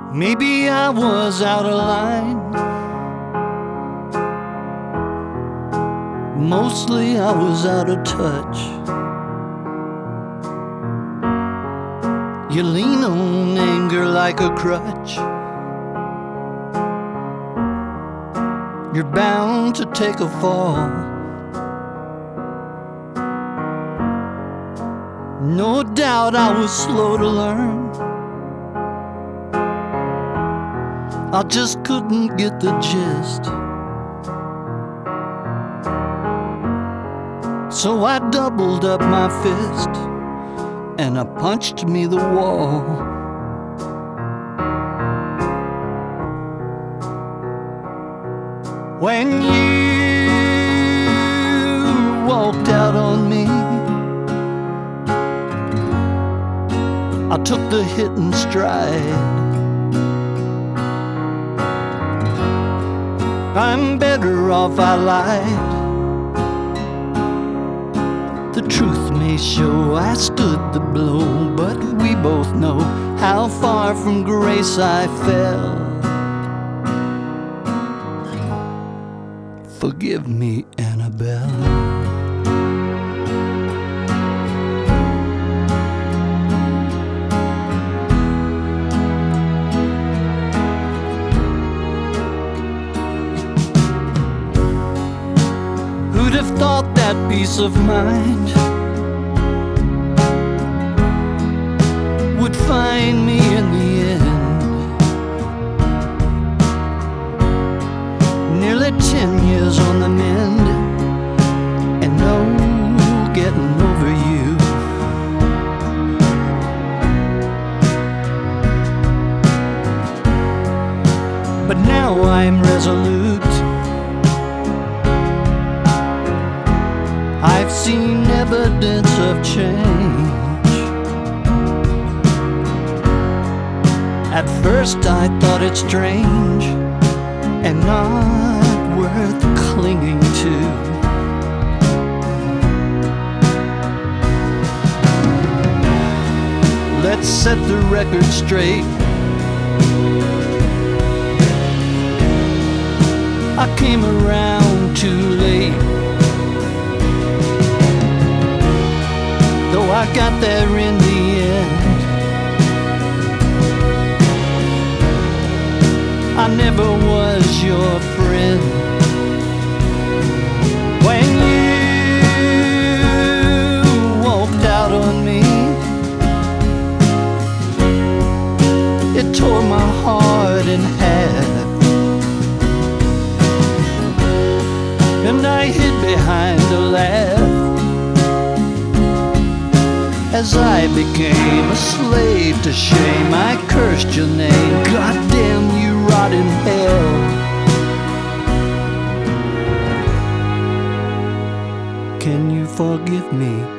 Maybe I was out of line. Mostly I was out of touch. You lean on anger like a crutch. You're bound to take a fall. No doubt I was slow to learn. I just couldn't get the gist. So I doubled up my fist and I punched me the wall. When you walked out on me, I took the hit in stride. I'm better off I lied. The truth may show I stood the blow, but we both know how far from grace I fell. Forgive me, Annabelle. Who'd have thought that peace of mind would find me in the end? Nearly 10 years on the mend, and no getting over you. But now I'm resolute. I've seen evidence of change. At first I thought it strange and not worth clinging to. Let's set the record straight. I came around too late. Though I got there in the end, I never was your friend. When you walked out on me, it tore my heart in half, and I hid behind a laugh as I became a slave to shame. I cursed your name. God damn you, rot in hell. Can you forgive me?